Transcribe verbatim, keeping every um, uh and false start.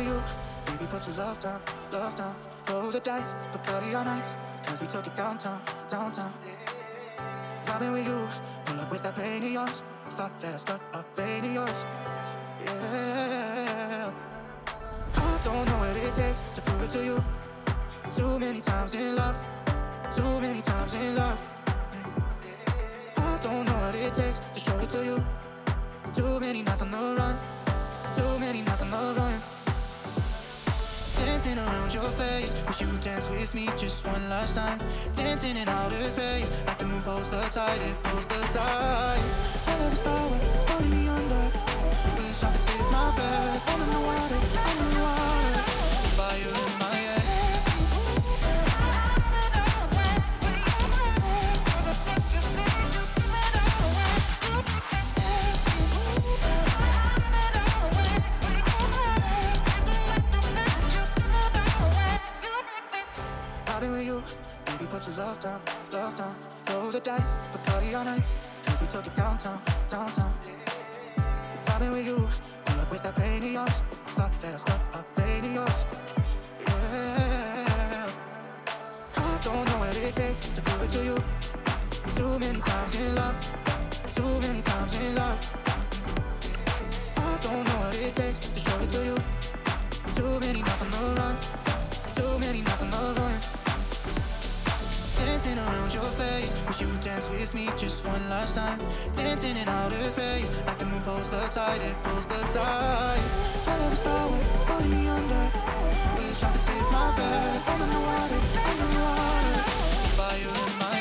with you, baby, put your love down, love down. Throw the dice, Bacardi on ice, cause we took it downtown, downtown. Vibing with you, pull up with that pain in yours. Thought that I stuck a vein in yours. Yeah, I don't know what it takes to prove it to you. Too many times in love, too many times in love. I don't know what it takes to show it to you. Too many nights on the run, too many nights on the run. Dancing around your face, wish you would dance with me just one last time. Dancing in outer space, like the moon pulls the tide, it pulls the tide. All of this power is pulling me under. Wish I could save my breath. I'm in the water, I'm in the water. Fire in my head. With you, baby, put your love down, love down. Throw the dice, Bacardi on ice, cause we took it downtown, downtown. Vibing with you, pull up with that pain in yours. Thought that I stuck a vein in yours. Yeah, I don't know what it takes to prove it to you. Too many times in love, too many times in love. I don't know what it takes to show it to you. Too many nights on the run, too many nights on the run. Dancing around your face, wish you would dance with me just one last time. Dancing in outer space, like the moon pulls the tide, it pulls the tide. All of this power is pulling me under. Wish I could save my breath. I'm in the water, I'm in the water. Fire in my